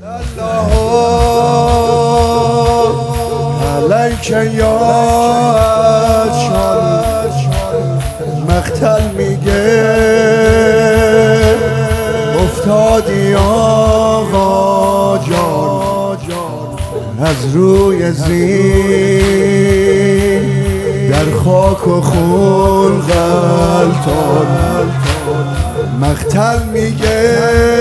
علیک یا مقتل میگه افتادی آقا جان از روی زین در خاک و خون غلطان. مقتل میگه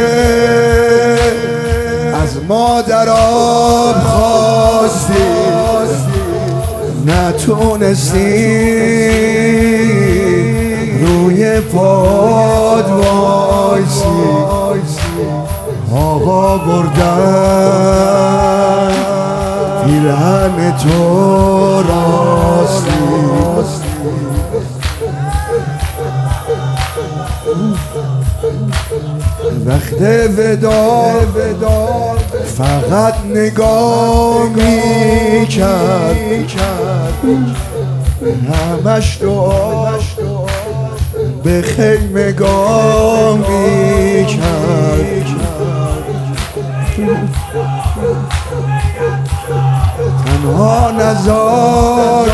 از مادر آب خواستی نتونستی روی پاد وایسی. آقا بردن پیرهن تو راستی. وقت ودا فقط نگاه میکرد، همش دعا به خیمگاه میکرد. تنها نزار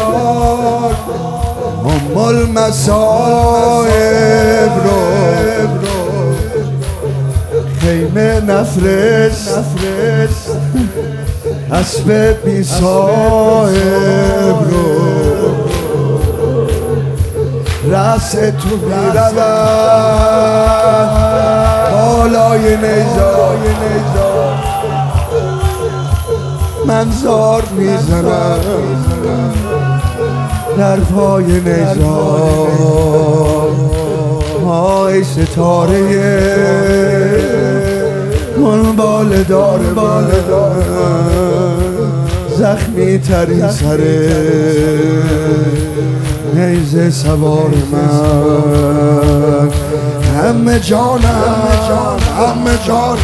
المصائب رو خیمه نفرست اسب بی صاحب رو. رأس تو میرود بالای نیزار، من زار میزنم در پای نیزار. ای ستاره دنبال دار زخمی ترین سر نیزه سوار من. همه جانم همه جان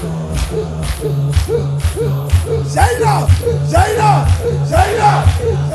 زینب